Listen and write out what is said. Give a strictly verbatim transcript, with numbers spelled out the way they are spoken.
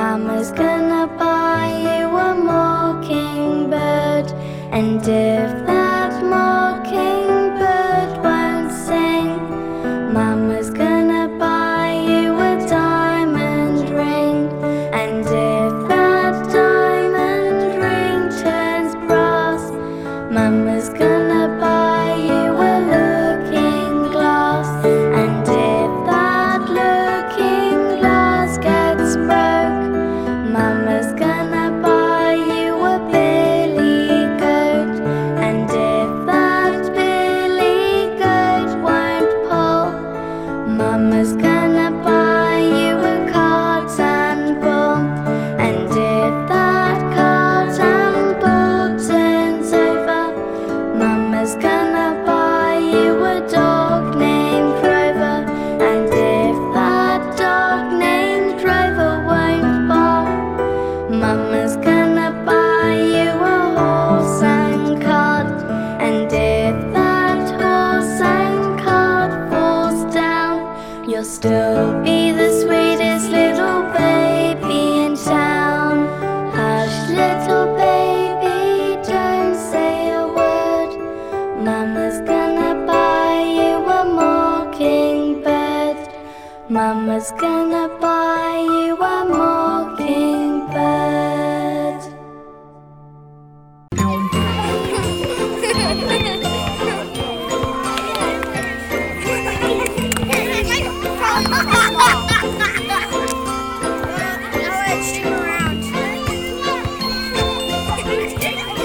Mama's gonna buy you a mockingbird, and if that mockingbird won't sing, Mama's gonna buy you a diamond ring, and if that diamond ring turns brass, Mama's gonna buy you a looking glass, and if that looking glass gets broke, Mama's gonna buy you a billy goat, and if that billy goat won't pull, Mama's gonna buy you a cart and bull, and if that cart and bull turns over, Mama's gonna buy you a dog named Rover, and if that dog named Rover won't bark, Mama's gonna buy you a horse and cart, and if that horse and cart falls down, you'll still be the sweetest little baby in town. Hush, little baby, don't say a word. Mama's gonna buy you a mockingbird. Mama's gonna buy you a mockingbird.